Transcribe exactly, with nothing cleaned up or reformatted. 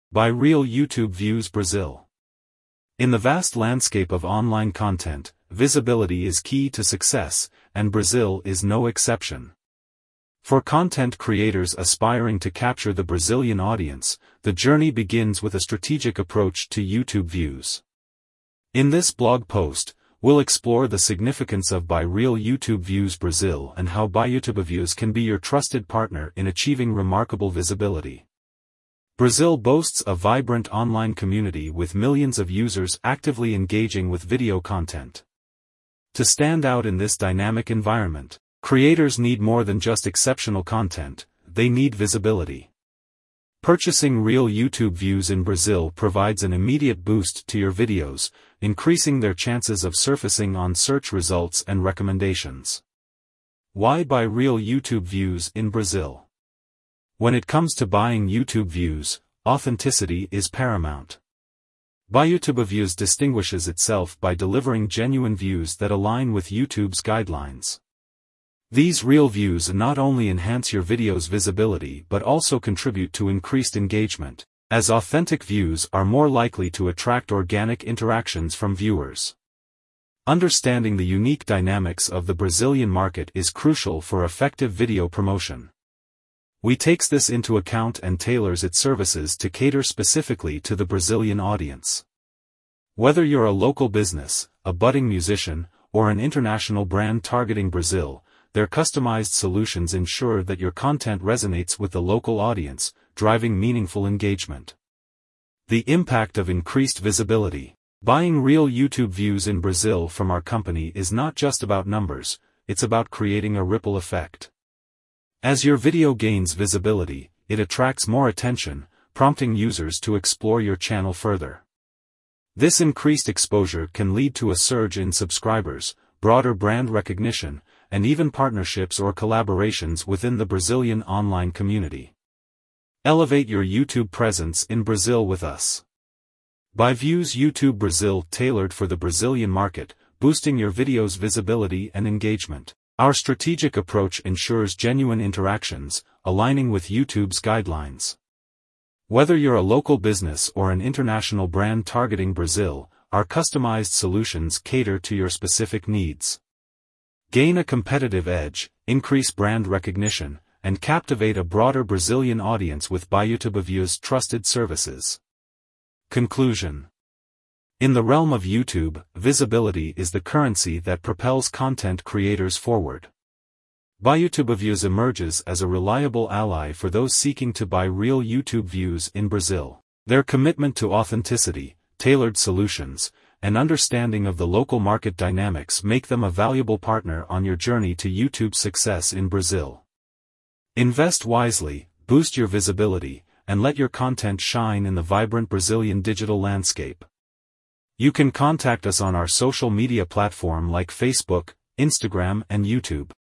By Real YouTube Views Brazil. In the vast landscape of online content, visibility is key to success, and Brazil is no exception. For content creators aspiring to capture the Brazilian audience, the journey begins with a strategic approach to YouTube views. In this blog post, we'll explore the significance of By Real YouTube Views Brazil and how ByYouTube Views can be your trusted partner in achieving remarkable visibility. Brazil boasts a vibrant online community with millions of users actively engaging with video content. To stand out in this dynamic environment, creators need more than just exceptional content, they need visibility. Purchasing Real YouTube Views in Brazil provides an immediate boost to your videos, increasing their chances of surfacing on search results and recommendations. Why By Real YouTube Views in Brazil? When it comes to buying YouTube views, authenticity is paramount. ByYouTube Views distinguishes itself by delivering genuine views that align with YouTube's guidelines. These real views not only enhance your video's visibility but also contribute to increased engagement, as authentic views are more likely to attract organic interactions from viewers. Understanding the unique dynamics of the Brazilian market is crucial for effective video promotion. We takes this into account and tailors its services to cater specifically to the Brazilian audience. Whether you're a local business, a budding musician, or an international brand targeting Brazil, their customized solutions ensure that your content resonates with the local audience, driving meaningful engagement. The impact of increased visibility. Buying Real YouTube Views in Brazil from our company is not just about numbers, it's about creating a ripple effect. As your video gains visibility, it attracts more attention, prompting users to explore your channel further. This increased exposure can lead to a surge in subscribers, broader brand recognition, and even partnerships or collaborations within the Brazilian online community. Elevate your YouTube presence in Brazil with us. ByViews YouTube Brazil, tailored for the Brazilian market, boosting your video's visibility and engagement. Our strategic approach ensures genuine interactions, aligning with YouTube's guidelines. Whether you're a local business or an international brand targeting Brazil, our customized solutions cater to your specific needs. Gain a competitive edge, increase brand recognition, and captivate a broader Brazilian audience with ByYouTube Views' trusted services. Conclusion. In the realm of YouTube, visibility is the currency that propels content creators forward. ByYouTube Views emerges as a reliable ally for those seeking to buy real YouTube views in Brazil. Their commitment to authenticity, tailored solutions, and understanding of the local market dynamics make them a valuable partner on your journey to YouTube success in Brazil. Invest wisely, boost your visibility, and let your content shine in the vibrant Brazilian digital landscape. You can contact us on our social media platform like Facebook, Instagram, and YouTube.